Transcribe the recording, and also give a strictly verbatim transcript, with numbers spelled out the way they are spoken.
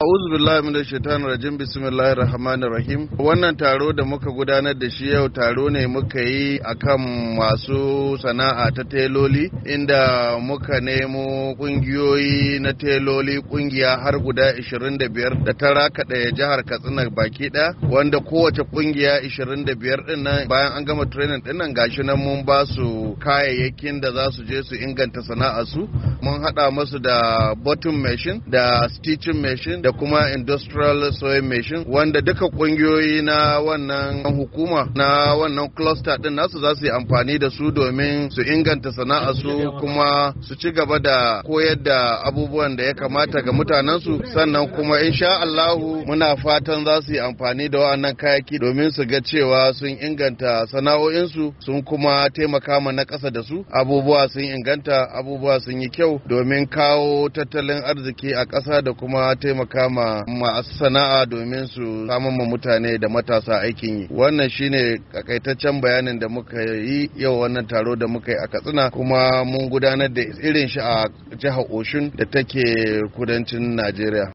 A'udhu billahi minash shaitanir rajim. Bismillahir rahmanir rahim. Wannan taro da muka gudanar da shi yau taro ne muka yi akan masu sana'a ta teloli, inda muka nemo kungiyoyi na teloli kungiya har guda ishirin da biyar da ta rakaɗe jihar Katsina baki ɗaya, wanda kowace kungiya ishirin da biyar din nan bayan an gama training din nan gashi nan mun ba su kayayyakin da za su je su inganta sana'ar su. Mun hada musu da bottom machine da stitching machine da kuma industrial sewing machine, wanda duka kungiyoyi na wannan hukuma na wannan cluster din nasu za su yi amfani da su domin su inganta sana'ar su kuma su ci gaba da koyar da abubuwan da ya kamata ga mutanen su. Sannan kuma insha Allahu muna fatan za su yi amfani da wannan kayayyaki domin su ga cewa sun inganta sana'o'in su, sun kuma taimaka ma na ƙasa da su. Abubuwa sun inganta, abubuwa sun yi kyau domin kawo tattalin arziki a ƙasa da kuma taimaka ma masu sana'a domin su samun ma mutane da matasa aikin yi. Wannan shine takaitaccen bayanin da muka yi yau wannan taro da muka yi a Katsina, kuma mun gudanar da irin shi a jihar Oshun da take kudancin Najeriya.